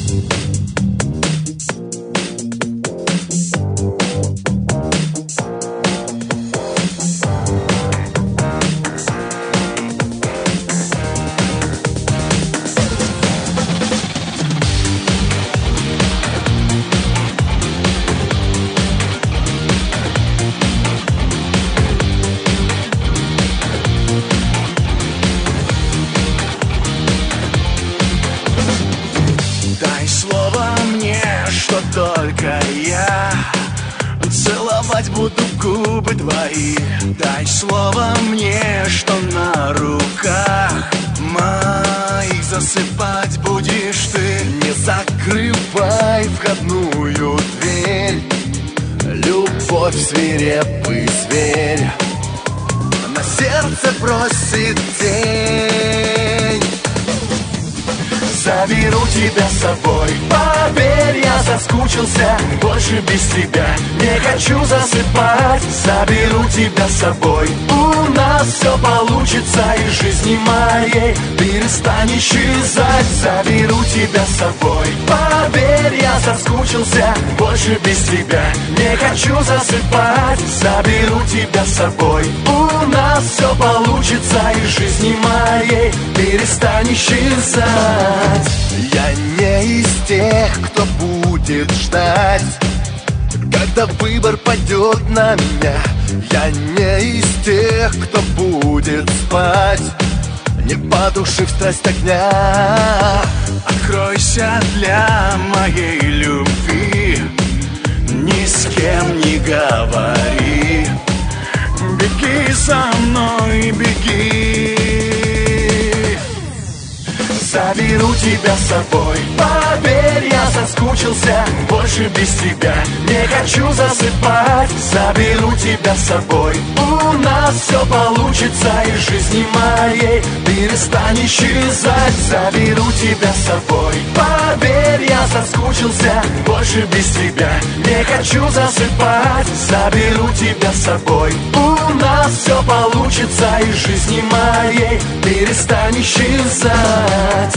Только я целовать буду губы твои. Дай слово мне, что на руках моих засыпать будешь ты. Не закрывай входную дверь, любовь свирепый зверь на сердце бросит тень. Заберу тебя с собой, поверь, я соскучился, больше без тебя не хочу засыпать. Заберу тебя с собой, у нас все получится, из жизни моей перестань исчезать. Заберу тебя с собой, поверь, я соскучился, больше без тебя не хочу засыпать. Заберу тебя с собой, у нас все получится, из жизни моей перестань исчезать. Я не из тех, кто будет ждать, когда выбор пойдет на меня. Я не из тех, кто будет спать, не потушив страсть огня. Откройся для моей любви, ни с кем не говори. Беги за мной, беги. Заберу тебя с собой, поверь, я соскучился, больше без тебя не хочу засыпать. Заберу тебя с собой, у нас все получится, из жизни моей перестань исчезать. Заберу тебя с собой, поверь, я соскучился, больше без тебя не хочу засыпать. Заберу тебя с собой, у нас все получится, из жизни моей перестань исчезать.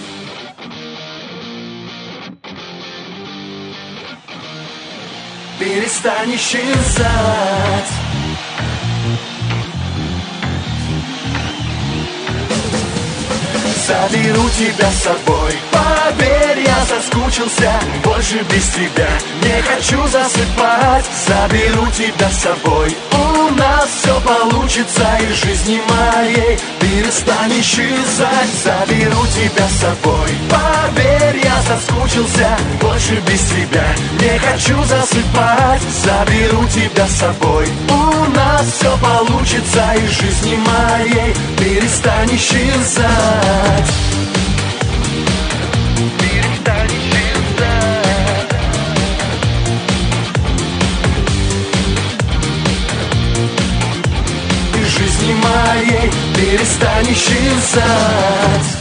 Перестань исчезать. Заберу тебя с собой, поверь, я соскучился, больше без тебя не хочу засыпать. Заберу тебя с собой, у нас все получится, из жизни моей перестань исчезать. Заберу тебя с собой, поверь, я соскучился, больше без тебя не хочу засыпать. Заберу тебя с собой, у нас все получится, из жизни моей перестань исчезать. Перестань исчезать. Из жизни моей перестань исчезать.